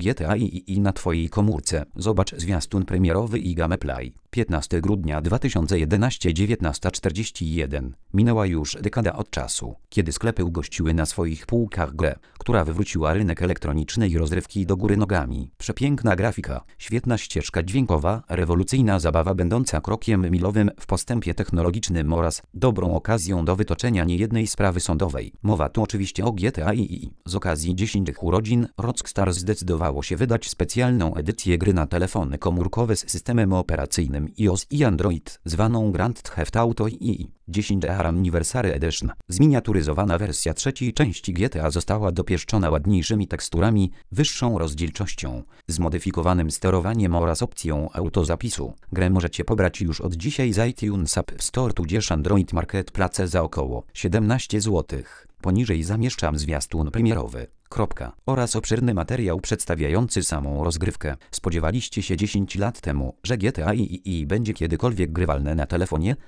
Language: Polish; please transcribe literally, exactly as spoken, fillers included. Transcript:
G T A i na Twojej komórce. Zobacz zwiastun premierowy i Gameplay. piętnastego grudnia dwa tysiące jedenastego, dziewiętnasta czterdzieści jeden. Minęła już dekada od czasu, kiedy sklepy ugościły na swoich półkach grę, która wywróciła rynek elektronicznej rozrywki do góry nogami. Przepiękna grafika, świetna ścieżka dźwiękowa, rewolucyjna zabawa będąca krokiem milowym w postępie technologicznym oraz dobrą okazją do wytoczenia niejednej sprawy sądowej. Mowa tu oczywiście o G T A i z okazji dziesięciu urodzin Rockstar zdecydowało się wydać specjalną edycję gry na telefony komórkowe z systemem operacyjnym iOS i Android, zwaną Grand Theft Auto i dziesięć Anniversary Edition. Zminiaturyzowana wersja trzeciej części G T A została dopieszczona ładniejszymi teksturami, wyższą rozdzielczością, zmodyfikowanym sterowaniem oraz opcją autozapisu. Grę możecie pobrać już od dzisiaj z iTunes App Store tudzież Android Marketplace za około siedemnaście złotych. Poniżej zamieszczam zwiastun premierowy. Kropka. Oraz obszerny materiał przedstawiający samą rozgrywkę. Spodziewaliście się dziesięć lat temu, że G T A i będzie kiedykolwiek grywalne na telefonie?